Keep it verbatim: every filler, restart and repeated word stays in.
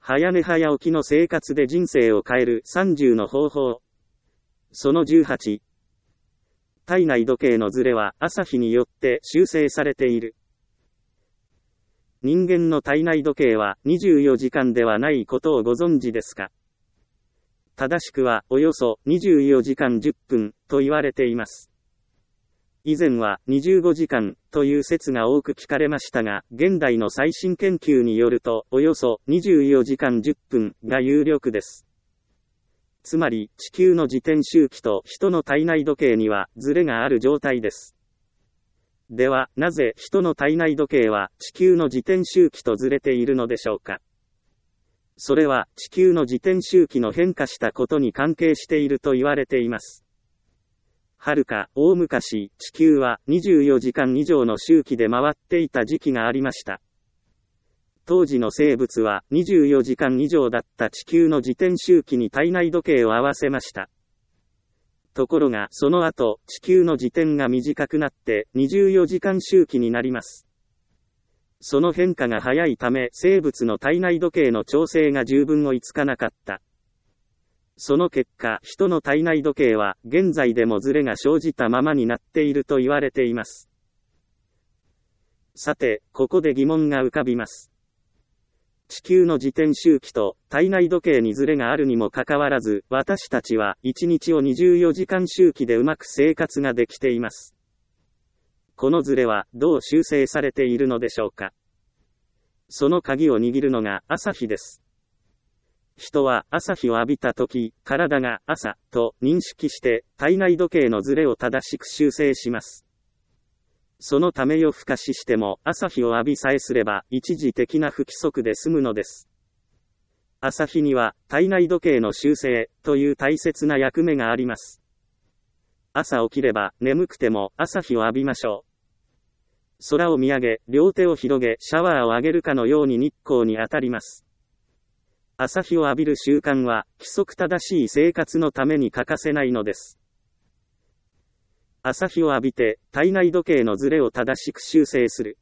早寝早起きの生活で人生を変えるさんじゅうの方法。そのじゅうはち。体内時計のズレは朝日によって修正されている。人間の体内時計はにじゅうよじかんではないことをご存知ですか？正しくはおよそにじゅうよじかんじゅっぷんと言われています。以前はにじゅうごじかんという説が多く聞かれましたが、現代の最新研究によるとおよそにじゅうよじかんじゅっぷんが有力です。つまり地球の自転周期と人の体内時計にはズレがある状態です。では、なぜ人の体内時計は地球の自転周期とずれているのでしょうか？それは地球の自転周期の変化したことに関係していると言われています。はるか大昔、地球はにじゅうよじかん以上の周期で回っていた時期がありました。当時の生物はにじゅうよじかん以上だった地球の自転周期に体内時計を合わせました。ところがその後、地球の自転が短くなってにじゅうよじかん周期になります。その変化が早いため生物の体内時計の調整が十分追いつかなかった。その結果、人の体内時計は現在でもズレが生じたままになっていると言われています。さて、ここで疑問が浮かびます。地球の自転周期と体内時計にズレがあるにもかかわらず、私たちはいちにちをにじゅうよじかん周期でうまく生活ができています。このズレはどう修正されているのでしょうか？その鍵を握るのが朝日です。人は朝日を浴びたとき、体が朝と認識して体内時計のズレを正しく修正します。そのため夜更かししても朝日を浴びさえすれば一時的な不規則で済むのです。朝日には体内時計の修正という大切な役目があります。朝起きれば眠くても朝日を浴びましょう。空を見上げ、両手を広げシャワーを浴げるかのように日光に当たります。朝日を浴びる習慣は規則正しい生活のために欠かせないのです。朝日を浴びて体内時計のズレを正しく修正する。